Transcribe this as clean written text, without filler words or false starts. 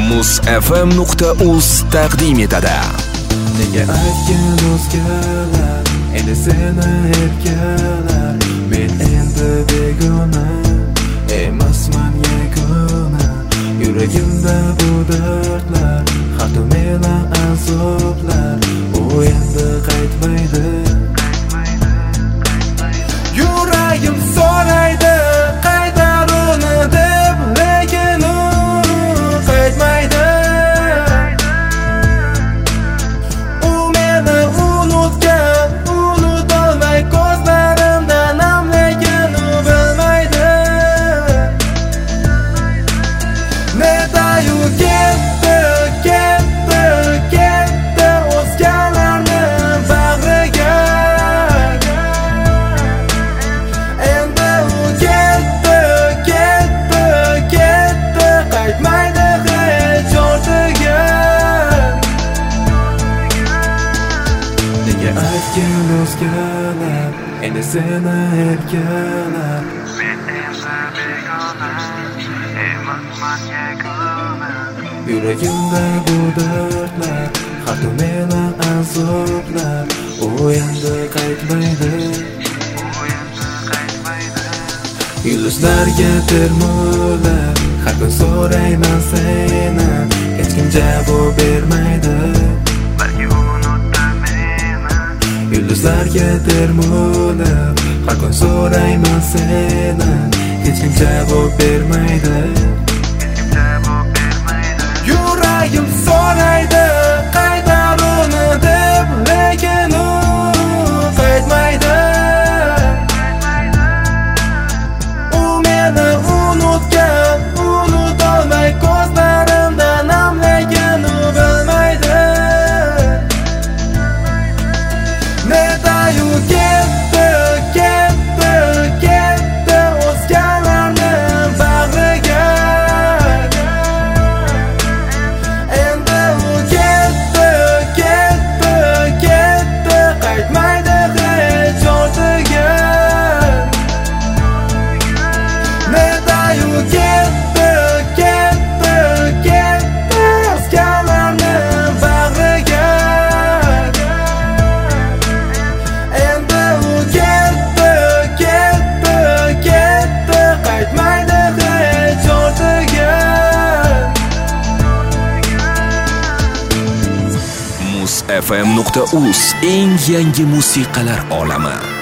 muzfm.uz taqdim etadi. Nega aytgan o'zgalar, endi seni erkalar. Men endi begona, emasman yagona. Yuragimda bu dardlar, hatto meni azoblar. U endi qaytmaydi. Yuragim so'raydi, qaytar uni deb, lekin u qaytmaydi. U meni unutgan, unutolmay ko'zlarimda nam, lekin u bilmaydi. Nedayu ketdi, ketdi, ketdi o'zgalarni bag'riga. Endi u ketdi, ketdi, ketdi, qaytmaydi hech ortiga. Nega aytgan o'zgalar, endi seni erkalar. Men endi begona, emasman yagona. Yuragimda bu dardlar, hatto meni azoblar. U endi qaytmaydi. Yulduzlarga termulib, har kun so'rayman seni. Hech kim javob bermaydi. Balki unutdi meni. Yulduzlarga termulib, har kun so'rayman seni. Hech kim javob bermaydi. Yuragim so'raydi, qaytar uni deb, lekin u qaytmaydi. U meni unutgan, unutolmay ko'zlarimda nam, lekin u bilmaydi. Nedayu ketdi, ketdi, ketdi o'zgalarni bag'riga. Endi u ketdi, ketdi, ketdi, qaytmaydi hech ortiga. Nedayu ketdi, ketdi, ketdi o'zgalarni bag'riga. Endi u ketdi, ketdi, ketdi, qaytmaydi hech ortiga. muzfm.uz eng yangi musiqalar olami.